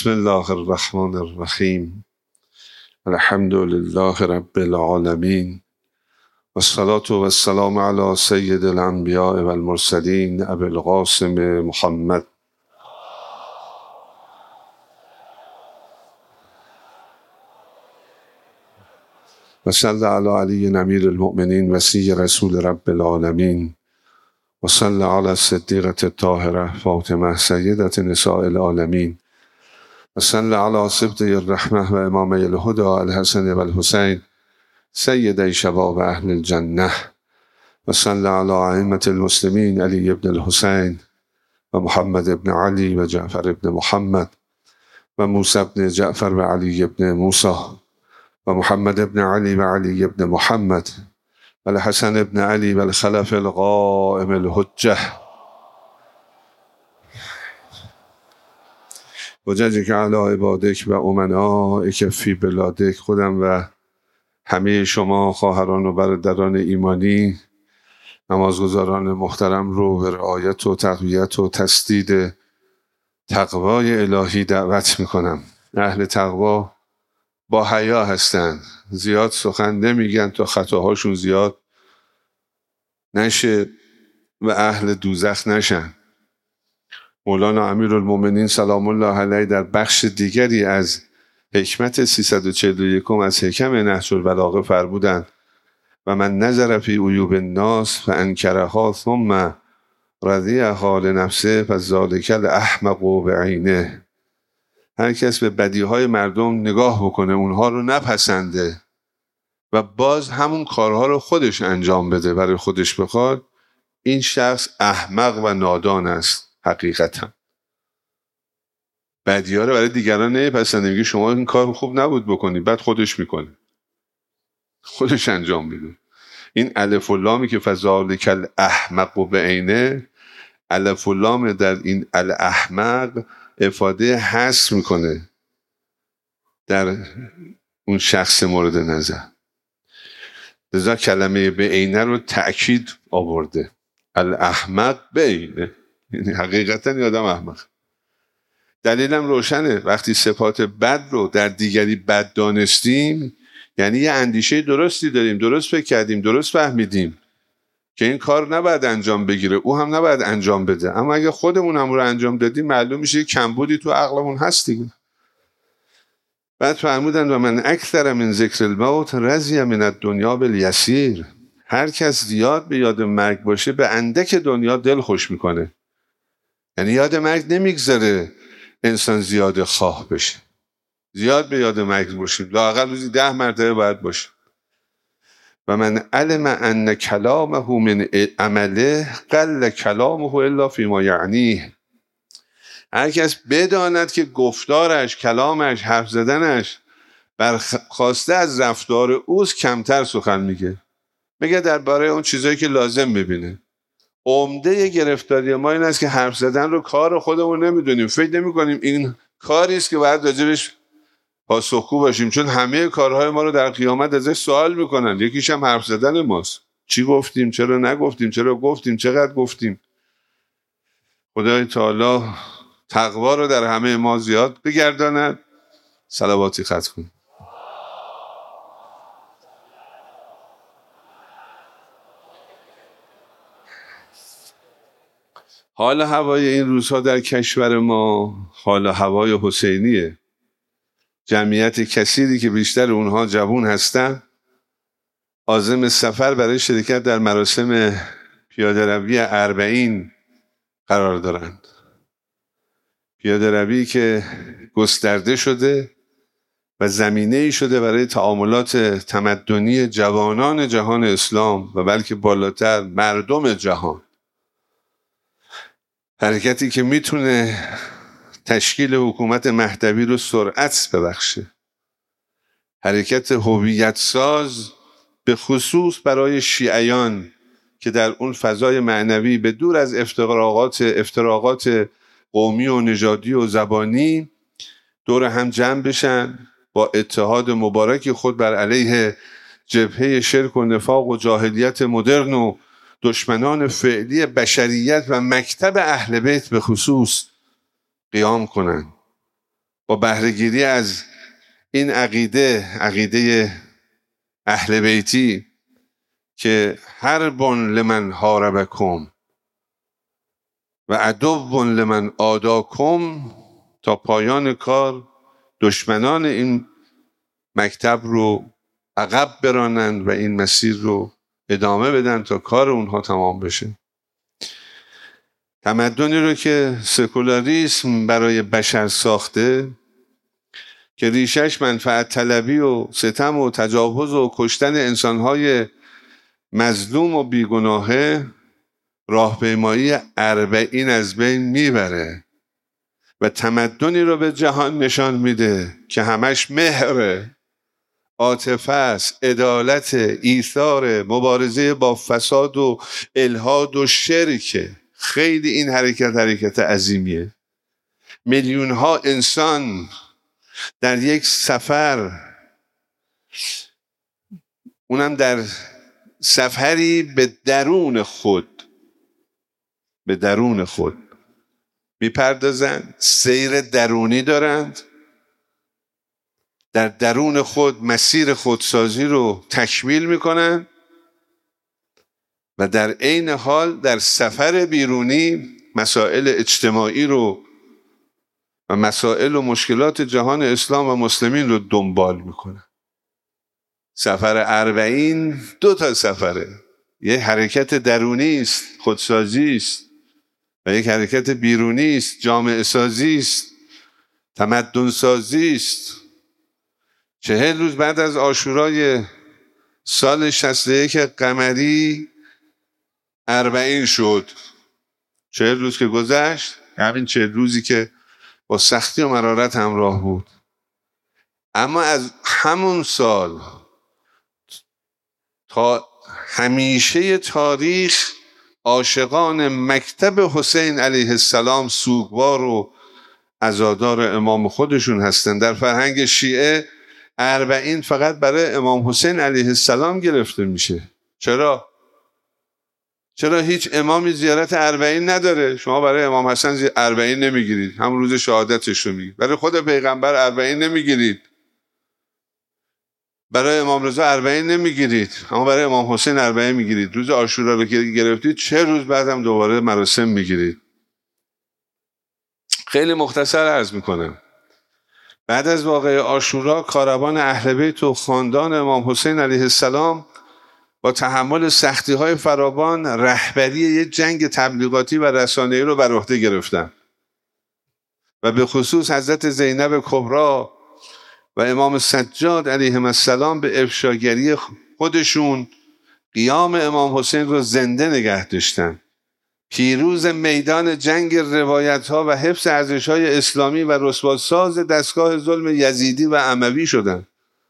بسم الله الرحمن الرحیم. الحمد لله رب العالمین والصلاة والسلام علی سید الانبیاء والمرسلین ابی القاسم محمد و صلی علی علی امیر المؤمنین وصی رسول رب العالمین و صلی علی الصدیقة الطاهرة فاطمه سیدة نساء العالمین و صلی علی سبطی الرحمة و امامی الهدى الحسن و الحسین سیدی شباب اهل الجنه و صلی علی ائمة المسلمین علی ابن الحسین و محمد ابن علی و جعفر ابن محمد و موسی ابن جعفر و علی ابن موسی و محمد ابن علی و علی ابن محمد و الحسن ابن علی و الخلف القائم الحجه و جزک علی عبادک و امنائک فی بلادک. خودم و همه شما خواهران و برادران ایمانی نمازگزاران محترم رو به رعایت و تقویت و تسدید تقوای الهی دعوت میکنم. اهل تقوا با حیا هستن، زیاد سخن نمیگن تا خطاهاشون زیاد نشه و اهل دوزخ نشن. مولانا امیرالمؤمنین سلام الله علیه در بخش دیگری از حکمت 341 از حکم نهج البلاغه فرمودند و من نظر فی عیوب الناس فانکرها ثم رضیها لنفسه فذلک الاحمق بعینه. هر کس به بدیهای مردم نگاه بکنه، اونها رو نپسنده و باز همون کارها رو خودش انجام بده، برای خودش بخواد، این شخص احمق و نادان است. حقیقتا بدیها رو برای دیگران نپسنده، میگه شما این کار خوب نبود بکنی، بعد خودش میکنه، خودش انجام میده. این الف و لامی که فذلک الاحمق بعینه، الف و لام در این الاحمق افاده حصر میکنه در اون شخص مورد نظر. لذا کلمه بعینه رو تأکید آورده، الاحمق بعینه، یعنی حقیقتا یادم احمق. دلیلم روشنه، وقتی صفات بد رو در دیگری بد دانستیم یعنی یه اندیشه درستی داریم، درست فکر کردیم، درست فهمیدیم که این کار نباید انجام بگیره، او هم نباید انجام بده. اما اگه خودمون هم رو انجام دادیم معلوم میشه کمبودی تو عقلمون هست دیگه. بعد فرمودن و من اکثر من ذکر الموت رضی من الدنیا بالیسیر. هر کس زیاد به یاد مرگ باشه به اندک دنیا دل خوش میکنه. یعنی یاد مرگ نمیگذاره انسان زیاد خواه بشه، زیاد به یاد مرگ باشیم، لااقل روزی 10 مرتبه باید باشه. و من علم ان کلامه من عمله قل کلامه الا فیما یعنیه. هر کس بداند که گفتارش، کلامش، حرف زدنش برخواسته از رفتار اوست، کمتر سخن میگه درباره اون چیزایی که لازم میبینه. عمده گرفتاری ما این است که حرف زدن رو کار خودمون نمیدونیم، فکر نمی‌کنیم این کاری است که باید راجبش پاسخگو باشیم، چون همه کارهای ما رو در قیامت ازش سوال میکنن. یکیش هم حرف زدن ماست. چی گفتیم، چرا نگفتیم، چرا گفتیم، چقدر گفتیم. خدای تعالی تقوا رو در همه ما زیاد بگرداند. صلواتی ختم کن. حال هوای این روزها در کشور ما حال هوای حسینیه. جمعیت کثیری که بیشتر اونها جوان هستن عازم سفر برای شرکت در مراسم پیاده روی 40 قرار دارند. پیاده روی که گسترده شده و زمینه‌ای شده برای تعاملات تمدنی جوانان جهان اسلام و بلکه بالاتر مردم جهان. حرکتی که میتونه تشکیل حکومت مهدوی رو سرعت ببخشه. حرکت هویت ساز به خصوص برای شیعیان که در اون فضای معنوی به دور از افتراقات قومی و نژادی و زبانی دور هم جمع بشن، با اتحاد مبارک خود بر علیه جبهه شرک و نفاق و جاهلیت مدرن و دشمنان فعلی بشریت و مکتب اهل بیت به خصوص قیام کنند با بهره‌گیری از این عقیده اهل بیتی که حرب لمن حاربکم و عدو لمن عاداکم، تا پایان کار دشمنان این مکتب رو عقب برانند و این مسیر رو ادامه بدن تا کار اونها تمام بشه. تمدنی رو که سکولاریسم برای بشر ساخته، که ریشش منفعت طلبی و ستم و تجاوز و کشتن انسانهای مظلوم و بیگناهه، راهپیمایی 40 از بین میبره و تمدنی رو به جهان نشان میده که همش مهره، عاطفه است، عدالت، ایثار، مبارزه با فساد و الحاد و شرکه. خیلی این حرکت عظیمیه. میلیون ها انسان در یک سفر، اونم در سفری به درون خود میپردازند، سیر درونی دارند، در درون خود مسیر خودسازی رو تکمیل میکنن و در عین حال در سفر بیرونی مسائل اجتماعی رو و مسائل و مشکلات جهان اسلام و مسلمین رو دنبال میکنن. سفر 40 2 سفره، یک حرکت درونی است، خودسازی است، و یک حرکت بیرونی است، جامعه سازی است، تمدن سازی است. 40 روز بعد از عاشورای سال 61 قمری 40 شد. 40 روز که گذشت، همین 40 روزی که با سختی و مرارت همراه بود. اما از همون سال تا همیشه تاریخ عاشقان مکتب حسین علیه السلام سوگوار و عزادار امام خودشون هستند. در فرهنگ شیعه 40 فقط برای امام حسین علیه السلام گرفته میشه. چرا هیچ امامی زیارت 40 نداره؟ شما برای امام حسن 40 نمیگیرید، همون روز شهادتش رو میگیرید. برای خود پیغمبر 40 نمیگیرید، برای امام رضا 40 نمیگیرید، اما برای امام حسین 40 میگیرید. روز عاشورا رو که گرفتید 40 روز بعد هم دوباره مراسم میگیرید. خیلی مختصر عرض میکنم. بعد از واقعه عاشورا، کاروان اهل بیت و خاندان امام حسین علیه السلام با تحمل سختی‌های فراوان رهبری یک جنگ تبلیغاتی و رسانه‌ای رو بر عهده گرفتن و به خصوص حضرت زینب کبری و امام سجاد علیهم السلام به افشاگری خودشون قیام امام حسین رو زنده نگه داشتن. پیروز میدان جنگ روایت‌ها و حفظ ارزش‌های اسلامی و رسواساز دستگاه ظلم یزیدی و اموی شدند.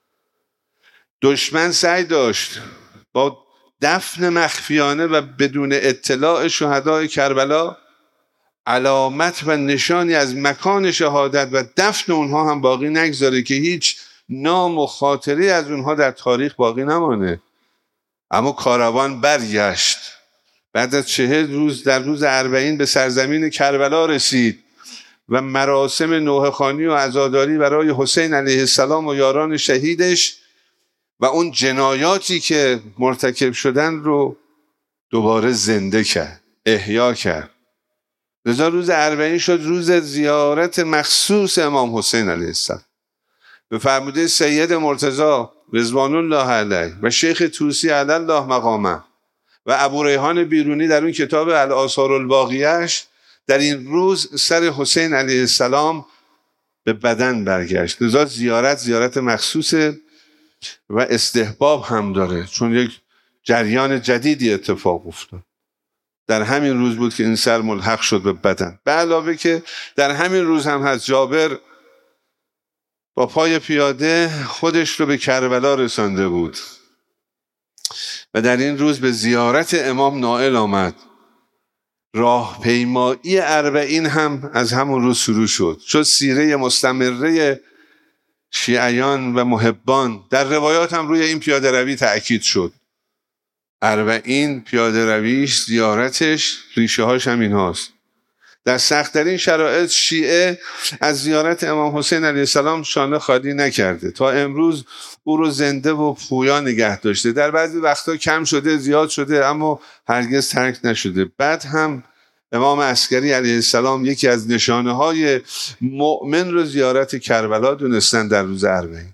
دشمن سعی داشت با دفن مخفیانه و بدون اطلاع شهدای کربلا علامت و نشانی از مکان شهادت و دفن اونها هم باقی نگذاره که هیچ نام و خاطری از اونها در تاریخ باقی نمانه. اما کاروان برگشت بعد از 40 روز، در روز 40 به سرزمین کربلا رسید و مراسم نوحه‌خوانی و عزاداری برای حسین علیه السلام و یاران شهیدش و اون جنایاتی که مرتکب شدن رو دوباره زنده کرد، احیا کرد. لذا روز 40 شد روز زیارت مخصوص امام حسین علیه السلام. به فرموده سید مرتضی رضوان الله علیه و شیخ طوسی علی الله مقامه و ابو ریحان بیرونی در اون کتاب الآثار الباقیه‌اش، در این روز سر حسین علیه السلام به بدن برگشت. لذا زیارت مخصوصه و استحباب هم داره، چون یک جریان جدیدی اتفاق افتاد. در همین روز بود که این سر ملحق شد به بدن. به علاوه که در همین روز هم هست جابر با پای پیاده خودش رو به کربلا رسانده بود و در این روز به زیارت امام نائل آمد. راهپیمایی 40 هم از همون روز شروع شد سیره مستمره شیعیان و محبان. در روایات هم روی این پیاده روی تأکید شد. 40 پیاده رویش، زیارتش، ریشه هاش هم این هاست. در سخت‌ترین شرایط شیعه از زیارت امام حسین علیه السلام شانه خالی نکرده، تا امروز او رو زنده و پویا نگه داشته. در بعضی وقتا کم شده، زیاد شده، اما هرگز ترک نشده. بعد هم امام عسکری علیه السلام یکی از نشانه‌های مؤمن رو زیارت کربلا دونستن در روز اربعین.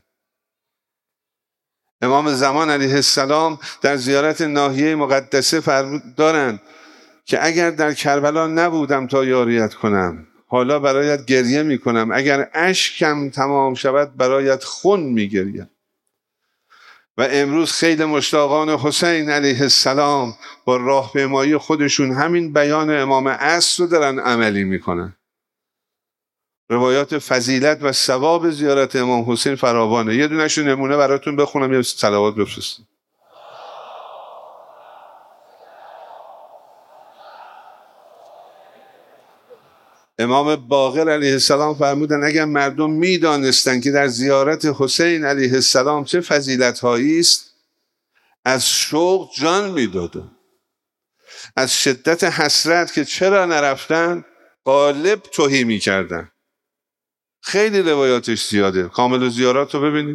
امام زمان علیه السلام در زیارت ناحیه مقدسه فرمود دارند که اگر در کربلا نبودم تا یاریت کنم، حالا برایت گریه می کنم، اگر اشکم تمام شود برایت خون می گریم. و امروز خیلی مشتاقان حسین علیه السلام با راهپیمایی خودشون همین بیان امام عصر رو دارن عملی می کنن. روایات فضیلت و ثواب زیارت امام حسین فراوانه. یه دونه‌شو نمونه براتون بخونم، یه صلوات بفرستید. امام باقر علیه السلام فرمودن اگر مردم میدانستند که در زیارت حسین علیه السلام چه فضیلت‌هایی است، از شوق جان میدادن. از شدت حسرت که چرا نرفتن غالب تهی میکردن. خیلی روایاتش زیاده، کامل زیارات رو ببینید.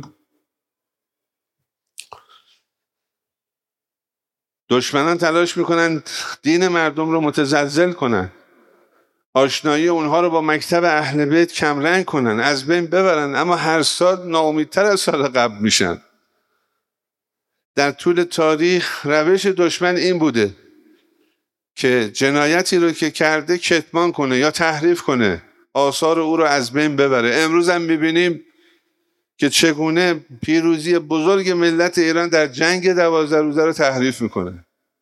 دشمنان تلاش میکنن دین مردم رو متزلزل کنن، آشنایی اونها رو با مکتب اهل بیت کمرنگ کنن، از بین ببرن، اما هر سال ناامیدتر از سال قبل میشن. در طول تاریخ روش دشمن این بوده که جنایتی رو که کرده کتمان کنه یا تحریف کنه، آثار او رو از بین ببره. امروز هم میبینیم که چگونه پیروزی بزرگ ملت ایران در جنگ 12 روزه رو تحریف میکنه.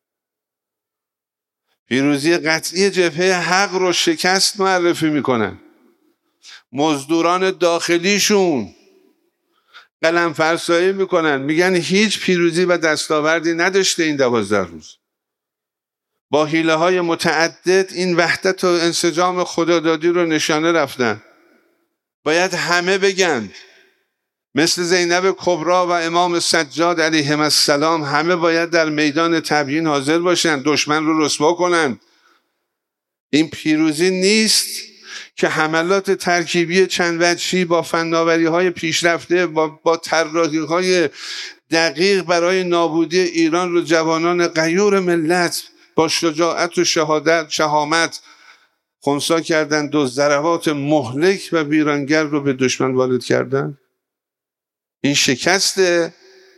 پیروزی قطعی جبهه حق رو شکست معرفی میکنن. مزدوران داخلیشون قلم فرسایی میکنن، میگن هیچ پیروزی و دستاوردی نداشته این 12 روز. با حیله های متعدد این وحدت و انسجام خدادادی رو نشانه رفتن. باید همه بگن، مثل زینب کبری و امام سجاد علیهم السلام، همه باید در میدان تبیین حاضر باشن، دشمن رو رسوا کنن. این پیروزی نیست که حملات ترکیبی چند وجهی با فناوری‌های پیشرفته با طراحی‌های دقیق برای نابودی ایران رو جوانان غیور ملت با شجاعت و شهامت خنثی کردند و ضربات مهلک و ویرانگر رو به دشمن وارد کردند. این شکسته.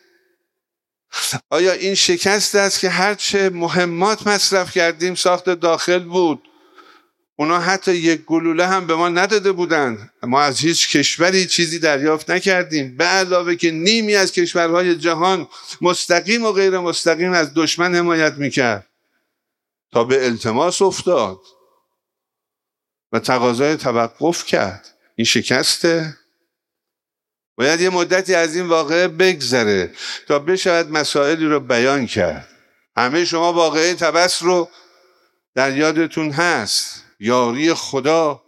آیا این شکست است که هرچه مهمات مصرف کردیم ساخت داخل بود؟ اونا حتی یک گلوله هم به ما نداده بودند. ما از هیچ کشوری چیزی دریافت نکردیم، به علاوه که نیمی از کشورهای جهان مستقیم و غیر مستقیم از دشمن حمایت میکرد تا به التماس افتاد و تقاضای توقف کرد. این شکسته. باید یه مدتی از این واقعه بگذره تا بشود مسائلی رو بیان کرد. همه شما واقعه طبس رو در یادتون هست. یاری خدای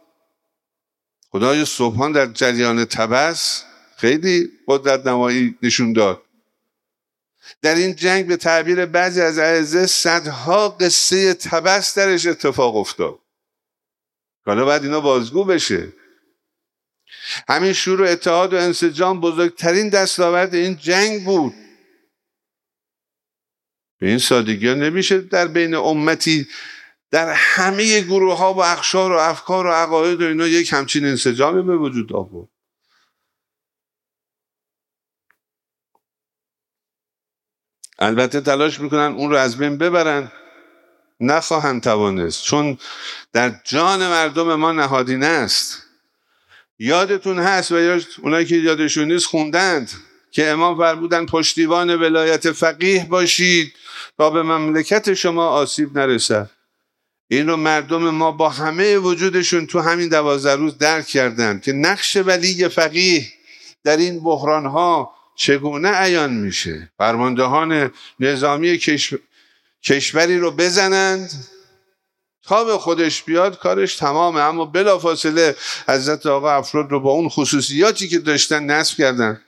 سبحان در جریان طبس خیلی قدرت نمایی نشون داد. در این جنگ به تعبیر بعضی از اعزه صدها قصه طبس درش اتفاق افتاد. حالا باید اینا بازگو بشه. همین شور و اتحاد و انسجام بزرگترین دستاورد این جنگ بود. به این سادگی ها نمیشه در بین امتی در همه گروه ها و اقشار و افکار و عقاید و اینا یک همچین انسجامی به وجود آورد. البته تلاش میکنن اون رو از بین ببرن، نخواهند توانست، چون در جان مردم ما نهادینه است. یادتون هست و یا اونایی که یادشون نیست خوندند که امام فرمودن پشتیبان ولایت فقیه باشید تا به مملکت شما آسیب نرسد. این رو مردم ما با همه وجودشون تو همین 12 روز درک کردن که نقش ولی فقیه در این بحرانها چگونه عیان میشه. فرماندهان نظامی کشوری رو بزنند تا به خودش بیاد کارش تمامه، اما بلافاصله حضرت آقا افراد رو با اون خصوصیاتی که داشتن نصب کردن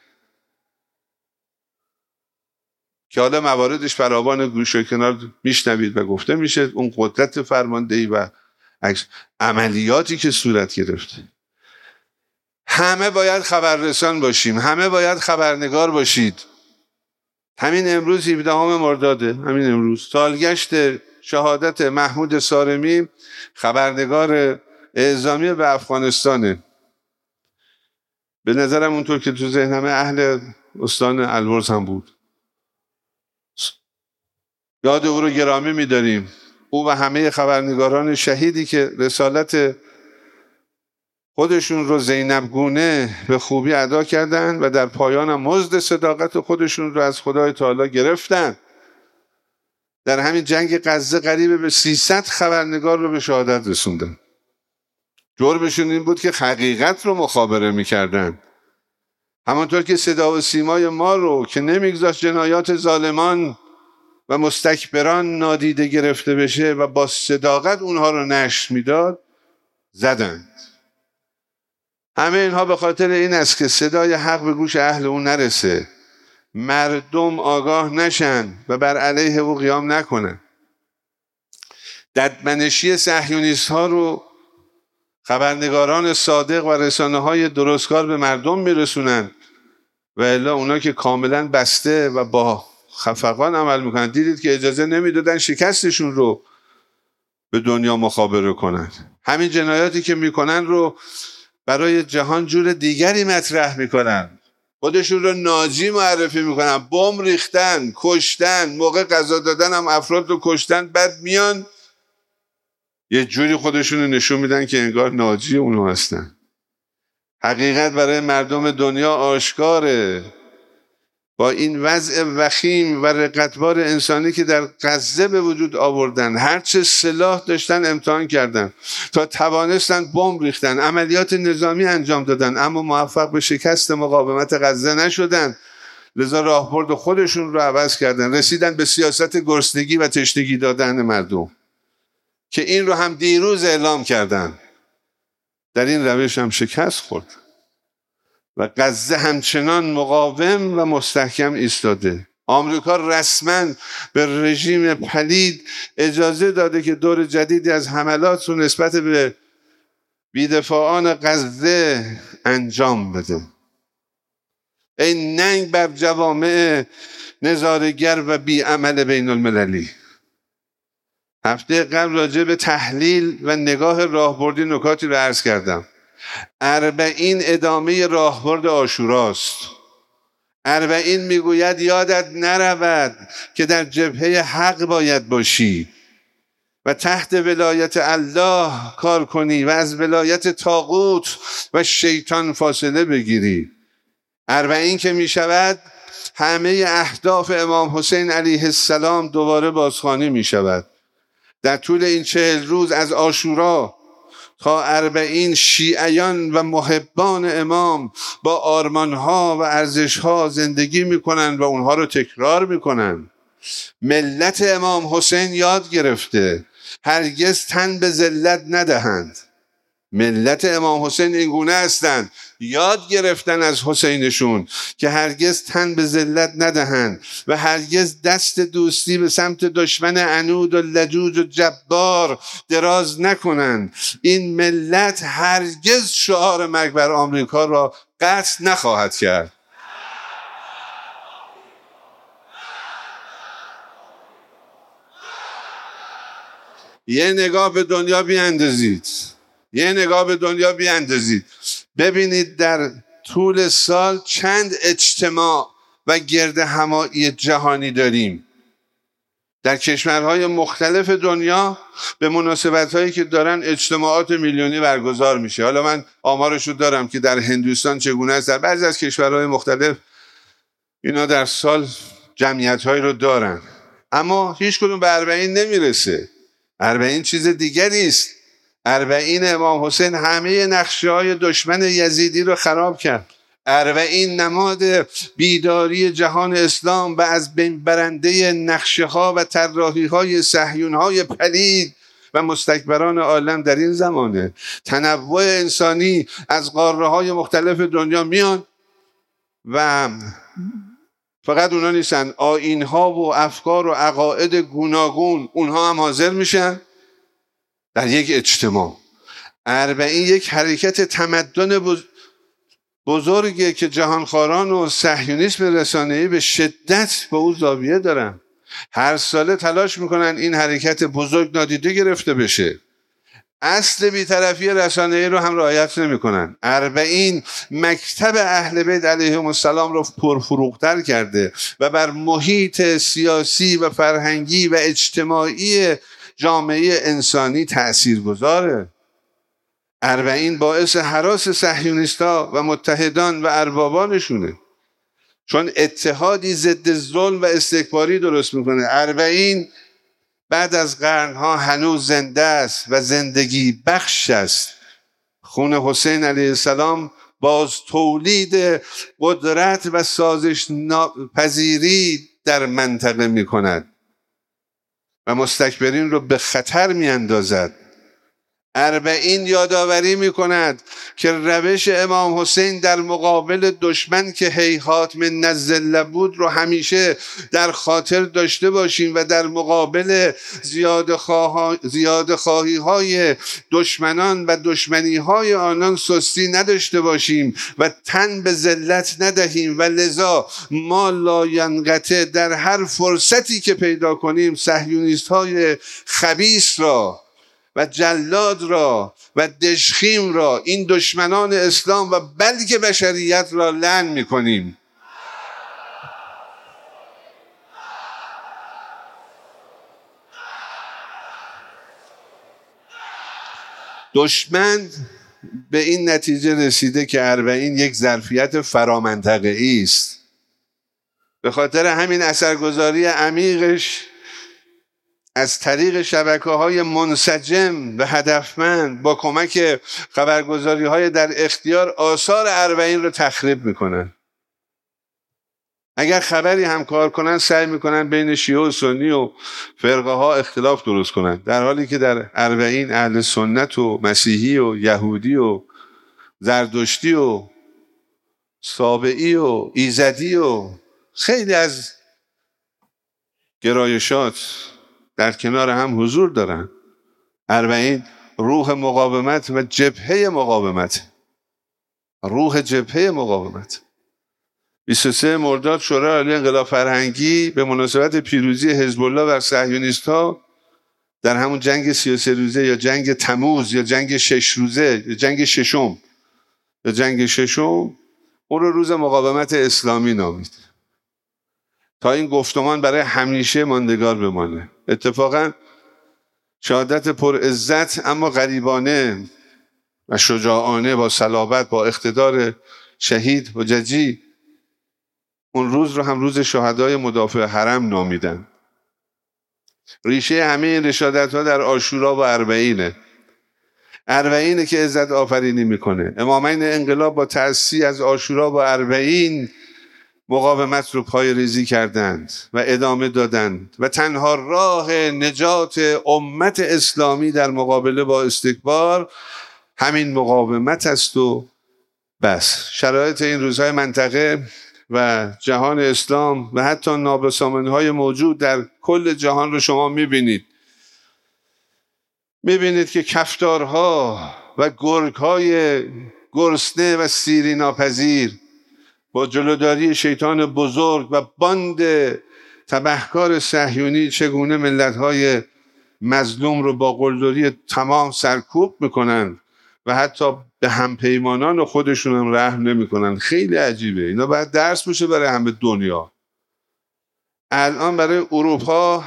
که حالا مواردش فراوان، گوش و کنار میشنوید و گفته میشه. اون قدرت فرماندهی و عملیاتی که صورت گرفته. همه باید خبررسان باشیم، همه باید خبرنگار باشید. همین امروز 17 مرداده، همین امروز سالگشت شهادت محمود صارمی، خبرنگار اعزامی به افغانستانه. به نظرم اونطور که تو ذهنم اهل استان البرز هم بود. یاد او رو گرامی می‌داریم. او و همه خبرنگاران شهیدی که رسالت خودشون رو زینب گونه به خوبی ادا کردن و در پایان مزد صداقت خودشون رو از خدای تعالی گرفتن. در همین جنگ غزه قریب به 300 خبرنگار رو به شهادت رسوندن. جرمشون این بود که حقیقت رو مخابره میکردن. همانطور که صدا و سیمای ما رو که نمیگذاشت جنایات ظالمان و مستکبران نادیده گرفته بشه و با صداقت اونها رو نشر میداد، زدند. همه اینها به خاطر این است که صدای حق به گوش اهل اون نرسه، مردم آگاه نشن و بر علیه او قیام نکنن. ددمنشی صهیونیست ها رو خبرنگاران صادق و رسانه های درستکار به مردم میرسونن و الا اونا که کاملا بسته و با خفقان عمل میکنن. دیدید که اجازه نمیدادن شکستشون رو به دنیا مخابره کنن. همین جنایاتی که میکنن رو برای جهان جور دیگری مطرح میکنن، خودشون رو ناجی معرفی میکنن، بمب ریختن، کشتن، موقع غذا دادن هم افراد رو کشتن، بعد میان یه جوری خودشون رو نشون میدن که انگار ناجی اونو هستن. حقیقت برای مردم دنیا آشکاره. با این وضع وخیم و رقتبار انسانی که در غزه به وجود آوردن، هرچه سلاح داشتن امتحان کردن تا توانستن بمب ریختن، عملیات نظامی انجام دادن، اما موفق به شکست مقاومت غزه نشدن. لذا راهبرد خودشون رو عوض کردن، رسیدن به سیاست گرسنگی و تشنگی دادن مردم که این رو هم دیروز اعلام کردن. در این روش هم شکست خورد و غزه همچنان مقاوم و مستحکم ایستاده. آمریکا رسما به رژیم پلید اجازه داده که دور جدیدی از حملات رو نسبت به بیدفاعان غزه انجام بده. این ننگ بر جوامع نظارگر و بیعمل بین المللی. هفته قبل راجع به تحلیل و نگاه راهبردی نکاتی رو عرض کردم. 40 ادامه راهبرد عاشوراست. 40 میگوید یادت نرود که در جبهه حق باید باشی و تحت ولایت الله کار کنی و از ولایت طاغوت و شیطان فاصله بگیری. 40 که می شود همه اهداف امام حسین علیه السلام دوباره بازخوانی می شود. در طول این 40 روز از عاشورا تا 40 شیعیان و محبان امام با آرمانها و ارزشها زندگی میکنن و اونها رو تکرار میکنن. ملت امام حسین یاد گرفته هرگز تن به ذلت ندهند. ملت امام حسین این گونه هستند، یاد گرفتن از حسینشون که هرگز تن به ذلت ندهند و هرگز دست دوستی به سمت دشمن عنود و لجوج و جبار دراز نکنند. این ملت هرگز شعار مرگ بر آمریکا را قطع نخواهد کرد. یه نگاه به دنیا بیاندازید. یه نگاه به دنیا بیاندازید. ببینید در طول سال چند اجتماع و گرد همایی جهانی داریم. در کشورهای مختلف دنیا به مناسبت‌هایی که دارن اجتماعات میلیونی برگزار میشه. حالا من آمارشو دارم که در هندوستان چگونه است. در بعضی از کشورهای مختلف اینا در سال جمعیت‌هایی رو دارن، اما هیچ کدوم به 40 نمیرسه. 40 چیز دیگری است. 40 امام حسین همه نقشه‌های دشمن یزیدی رو خراب کرد. 40 نماد بیداری جهان اسلام و از بین برنده نقشه‌ها و طراحی‌های صهیون‌های پلید و مستکبران عالم در این زمانه. تنوع انسانی از قاره‌های مختلف دنیا میان و فقط اونا نیستن، آیین‌ها و افکار و عقاید گوناگون اونها هم حاضر میشن در یک اجتماع. اربعین یک حرکت تمدن بزرگه که جهانخواران و صهیونیسم رسانه‌ای به شدت به او زاویه دارن. هر ساله تلاش میکنن این حرکت بزرگ نادیده گرفته بشه. اصل بی‌طرفی رسانه‌ای رو هم رعایت نمی‌کنن. اربعین مکتب اهل بیت علیهم السلام رو پرفروغ‌تر کرده و بر محیط سیاسی و فرهنگی و اجتماعی جامعه انسانی تأثیرگذاره. اربعین باعث هراس صهیونیست‌ها و متحدان و اربابانشونه، چون اتحادی ضد ظلم و استکباری درست میکنه. اربعین بعد از قرنها هنوز زنده است و زندگی بخش است. خون حسین علیه السلام باز تولید قدرت و سازش پذیری در منطقه می کند و مستکبرین رو به خطر می اندازد. اربعین یادآوری می کند که روش امام حسین در مقابل دشمن که هیهات من الذل بود رو همیشه در خاطر داشته باشیم و در مقابل زیاده خواهی های دشمنان و دشمنی های آنان سستی نداشته باشیم و تن به ذلت ندهیم و لذا ما لاینقطع در هر فرصتی که پیدا کنیم صهیونیست های خبیث را و جلاد را و دژخیم را، این دشمنان اسلام و بلکه بشریت را لعن می‌کنیم. دشمن به این نتیجه رسیده که اربعین یک ظرفیت فرامنطقه‌ای است. به خاطر همین اثرگذاری عمیقش از طریق شبکه‌های منسجم و هدفمند با کمک خبرگزاری‌های در اختیار آثار اربعین رو تخریب میکنن. اگر خبری هم کار کنن سعی میکنن بین شیعه و سنی و فرقه ها اختلاف درست کنن، در حالی که در اربعین اهل سنت و مسیحی و یهودی و زردشتی و سابعی و ایزدی و خیلی از گرایشات در کنار هم حضور دارن. اربعین روح مقاومت و جبهه مقاومت، روح جبهه مقاومت. 23 مرداد شورای عالی انقلاب فرهنگی به مناسبت پیروزی حزب الله بر صهیونیست‌ها در همون جنگ 33 روزه یا جنگ تموز یا جنگ 6 روزه یا جنگ ششم اون رو روز مقاومت اسلامی نامید تا این گفتمان برای همیشه ماندگار بمانه. اتفاقا شهادت پر عزت اما غریبانه و شجاعانه با صلابت با اقتدار شهید حججی اون روز رو هم روز شهدای مدافع حرم نامیدن. ریشه همه این رشادت‌ها در عاشورا و اربعینه که عزت آفرینی میکنه. امامین انقلاب با تأسیس از عاشورا و اربعین مقاومت رو پای ریزی کردند و ادامه دادند و تنها راه نجات امت اسلامی در مقابله با استکبار همین مقاومت است و بس. شرایط این روزهای منطقه و جهان اسلام و حتی نابسامانی‌های موجود در کل جهان رو شما میبینید که کفتارها و گرگ‌های گرسنه و سیری ناپذیر با جلوداری شیطان بزرگ و باند تبهکار صهیونی چگونه ملت‌های مظلوم رو با قلدری تمام سرکوب میکنن و حتی به همپیمانان خودشون هم رحم نمیکنن. خیلی عجیبه. اینا باید درس باشه برای همه دنیا. الان برای اروپا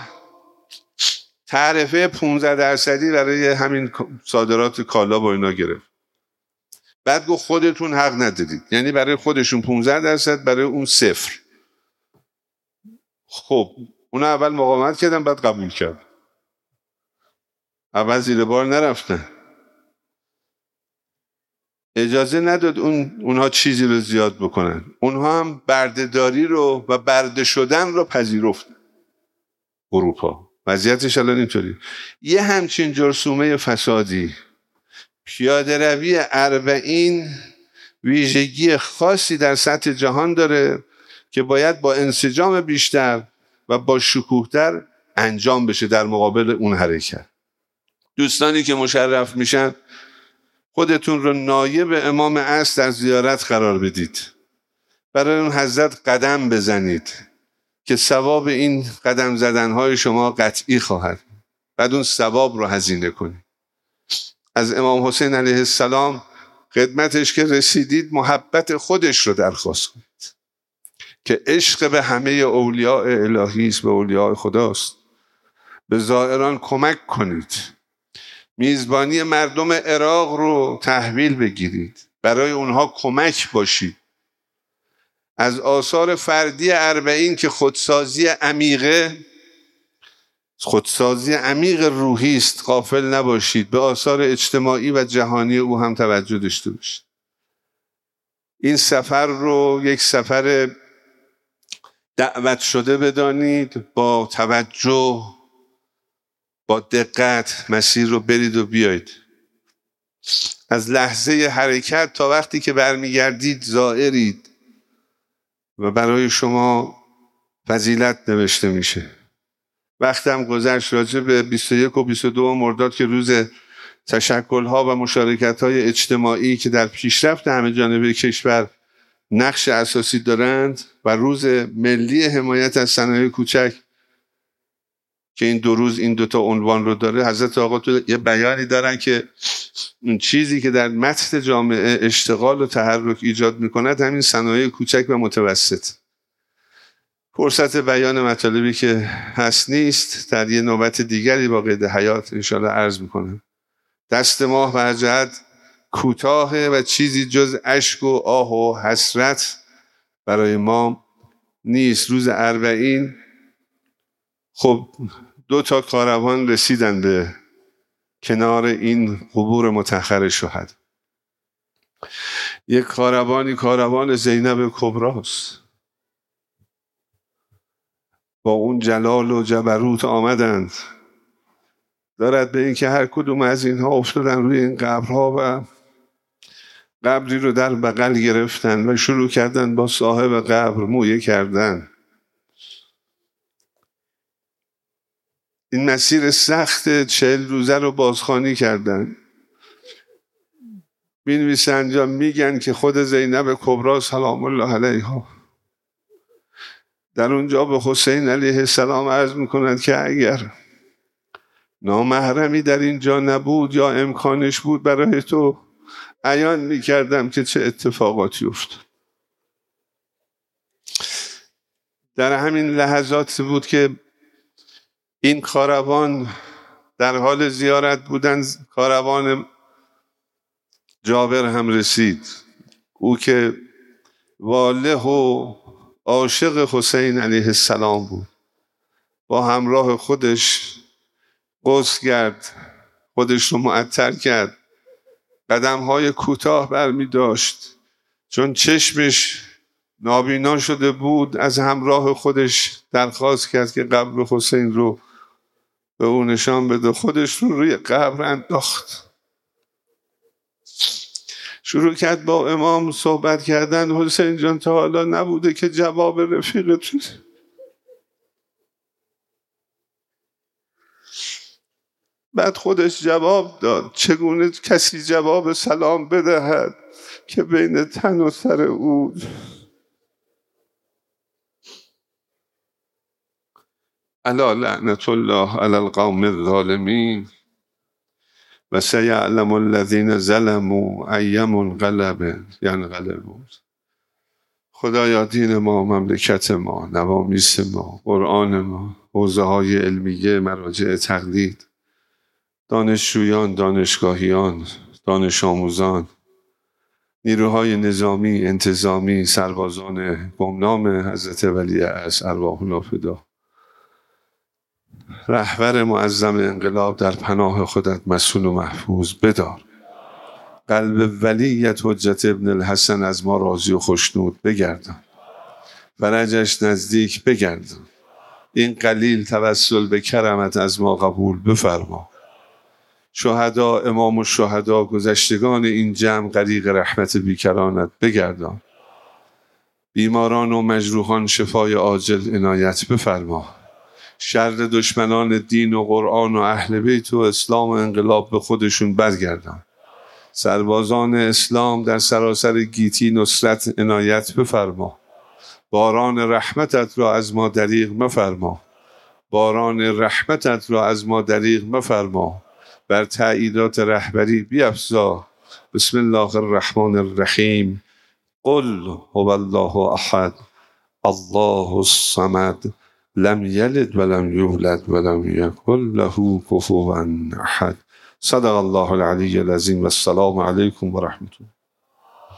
تعرفه 15% برای همین صادرات کالا با اینا گرفت. بعد گفت خودتون حق ندارید، یعنی برای خودشون 15%، برای اون 0. خب اونا اول مقاومت کردن بعد قبول کرد. اول زیر بار نرفتن، اجازه نداد اونها چیزی رو زیاد بکنن. اونها هم بردهداری رو و برده شدن رو پذیرفتن. اروپا وضعیتش الان اینطوری. یه همچین جرثومه فسادی، پیاده روی اربعین ویژگی خاصی در سطح جهان داره که باید با انسجام بیشتر و با شکوه‌تر انجام بشه در مقابل اون حرکت. دوستانی که مشرف میشن خودتون رو نایب امام عصر در زیارت قرار بدید، برای اون حضرت قدم بزنید که ثواب این قدم زدنهای شما قطعی خواهد. بعد اون ثواب رو هزینه کنید. از امام حسین علیه السلام خدمتش که رسیدید محبت خودش رو درخواست کنید که عشق به همه اولیاء الهی است، به اولیاء خداست. به زائران کمک کنید، میزبانی مردم عراق رو تحویل بگیرید، برای اونها کمک باشید. از آثار فردی اربعین که خودسازی عمیق روحی است غافل نباشید، به آثار اجتماعی و جهانی او هم توجه داشته باشید. این سفر رو یک سفر دعوت شده بدانید، با توجه، با دقت مسیر رو برید و بیایید. از لحظه حرکت تا وقتی که برمیگردید زائرید و برای شما فضیلت نوشته میشه. وقتم گذشت راجع به 21 و 22 مرداد که روز تشکل‌ها و مشارکت‌های اجتماعی که در پیشرفت همه جانبه کشور نقش اساسی دارند و روز ملی حمایت از صنایع کوچک که این 2 روز این 2 عنوان رو داره، حضرت آقا تو یه بیانی دارن که اون چیزی که در متن جامعه اشتغال و تحرک ایجاد می‌کند همین صنایع کوچک و متوسط. فرصت بیان مطالبی که هست نیست، در یه نوبت دیگری با قید حیات انشاءالله عرض میکنم. دست ماه و جهت کوتاه و چیزی جز اشک و آه و حسرت برای ما نیست. روز اربعین خب 2 کاروان رسیدن به کنار این قبور متأخر شهدا. یک کاروان زینب کبراست، با اون جلال و جبروت آمدند. دارد به این که هر کدوم از اینها افتادن روی این قبرها و قبری رو در بغل گرفتن و شروع کردن با صاحب قبر مویه کردن. این مسیر سخت 40 روزه رو بازخوانی کردن. می‌نویسن یا میگن که خود زینب کبرا سلام الله علیها در اونجا به حسین علیه السلام عرض میکنند که اگر نامحرمی در اینجا نبود یا امکانش بود برای تو عیان میکردم که چه اتفاقاتی افتاد. در همین لحظات بود که این کاروان در حال زیارت بودن. کاروان جابر هم رسید، او که واله و عاشق حسین علیه السلام بود. با همراه خودش غسل کرد، خودش رو معطر کرد، قدم‌های کوتاه برمی داشت چون چشمش نابینا شده بود. از همراه خودش درخواست کرد که قبر حسین رو به او نشان بده. خودش رو روی قبر انداخت، شروع کرد با امام صحبت کردن. حسین جان تا حالا نبوده که جواب رفیقتون. بعد خودش جواب داد. چگونه کسی جواب سلام بدهد که بین تن و سر او الا لعنت الله علی القوم الظالمین و سیعلم الذین ظلموا ای منقلب ینقلبون. خدایا دین ما، مملکت ما، نوامیس ما، قرآن ما، حوزه های علمیه، مراجع تقلید، دانشجویان، دانشگاهیان، دانش آموزان، نیروهای نظامی، انتظامی، سربازان گمنام حضرت ولیعصر ارواح الله فدا، رهبر معظم انقلاب در پناه خودت مسئول و محفوظ بدار. قلب ولیت حجت ابن الحسن از ما راضی و خوشنود بگردان، فرجش نزدیک بگردان. این قلیل توسل به کرمت از ما قبول بفرما. شهدا، امام و شهدا، گذشتگان این جمع غریق رحمت بیکرانت بگردان. بیماران و مجروحان شفای عاجل عنایت بفرما. شر دشمنان دین و قرآن و اهل بیت و اسلام و انقلاب به خودشون برگردان. سربازان اسلام در سراسر گیتی نصرت عنایت بفرما. باران رحمتت را از ما دریغ مفرما. باران رحمتت را از ما دریغ مفرما. بر تأییدات رهبری بیفزا. بسم الله الرحمن الرحیم. قل هو الله احد الله الصمد لم یلد ولم یولد ولم یکن له کفوا احد. صدق الله العلی العظیم و السلام علیکم و رحمت الله.